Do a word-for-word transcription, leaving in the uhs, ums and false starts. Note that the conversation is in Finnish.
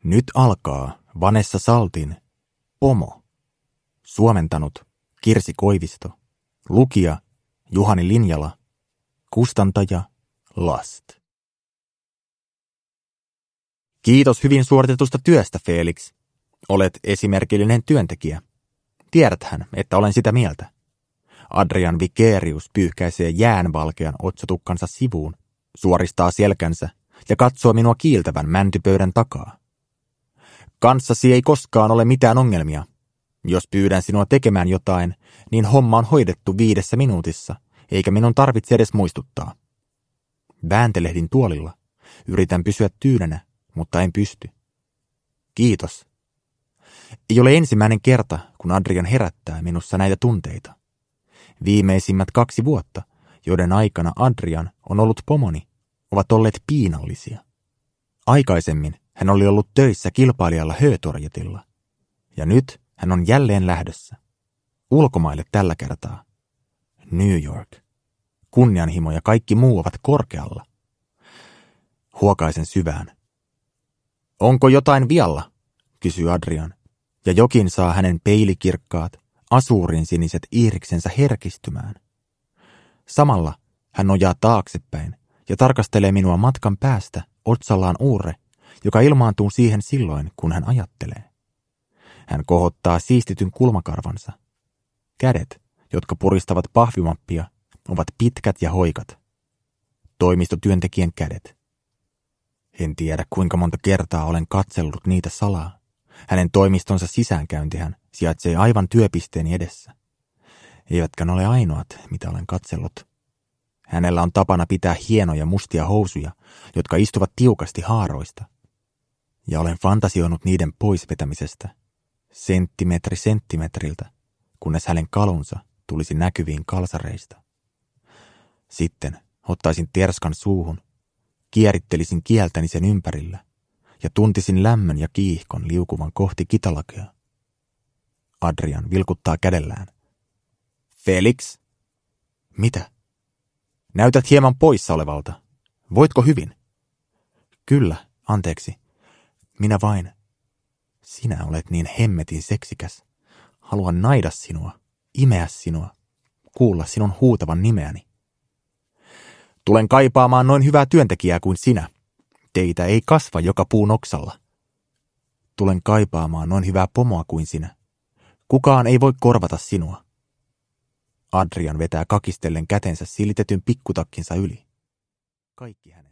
Nyt alkaa Vanessa Saltin Pomo. Suomentanut Kirsi Koivisto. Lukija Juhani Linjala. Kustantaja Last. Kiitos hyvin suoritetusta työstä, Felix. Olet esimerkillinen työntekijä. Tiedäthän, että olen sitä mieltä. Adrian Vicerius pyyhkäisee jäänvalkean otsatukkansa sivuun, suoristaa selkänsä ja katsoo minua kiiltävän mäntypöydän takaa. Kanssasi ei koskaan ole mitään ongelmia. Jos pyydän sinua tekemään jotain, niin homma on hoidettu viidessä minuutissa, eikä minun tarvitse edes muistuttaa. Vääntelehdin tuolilla. Yritän pysyä tyynänä, mutta en pysty. Kiitos. Ei ole ensimmäinen kerta, kun Adrian herättää minussa näitä tunteita. Viimeisimmät kaksi vuotta, joiden aikana Adrian on ollut pomoni, ovat olleet piinallisia. Aikaisemmin hän oli ollut töissä kilpailijalla Hötorgetilla, ja nyt hän on jälleen lähdössä. Ulkomaille tällä kertaa. New York. Kunnianhimo ja kaikki muu ovat korkealla. Huokaisen syvään. Onko jotain vialla? Kysyy Adrian, ja jokin saa hänen peilikirkkaat, asuurin siniset iiriksensä herkistymään. Samalla hän nojaa taaksepäin ja tarkastelee minua matkan päästä otsallaan uurre, joka ilmaantuu siihen silloin, kun hän ajattelee. Hän kohottaa siistityn kulmakarvansa. Kädet, jotka puristavat pahvimappia, ovat pitkät ja hoikat. Toimistotyöntekijän kädet. En tiedä, kuinka monta kertaa olen katsellut niitä salaa. Hänen toimistonsa sisäänkäyntihän sijaitsee aivan työpisteeni edessä. Eivätkä ne ole ainoat, mitä olen katsellut. Hänellä on tapana pitää hienoja mustia housuja, jotka istuvat tiukasti haaroista. Ja olen fantasioinut niiden poisvetämisestä, senttimetri senttimetriltä, kunnes hänen kalunsa tulisi näkyviin kalsareista. Sitten ottaisin terskan suuhun, kierittelisin kieltäni sen ympärillä ja tuntisin lämmön ja kiihkon liukuvan kohti kitalakea. Adrian vilkuttaa kädellään. Felix? Mitä? Näytät hieman poissa olevalta. Voitko hyvin? Kyllä, anteeksi. Minä vain. Sinä olet niin hemmetin seksikäs. Haluan naida sinua, imeä sinua, kuulla sinun huutavan nimeäni. Tulen kaipaamaan noin hyvää työntekijää kuin sinä. Teitä ei kasva joka puun oksalla. Tulen kaipaamaan noin hyvää pomoa kuin sinä. Kukaan ei voi korvata sinua. Adrian vetää kakistellen kätensä silitetyn pikkutakkinsa yli. Kaikki hän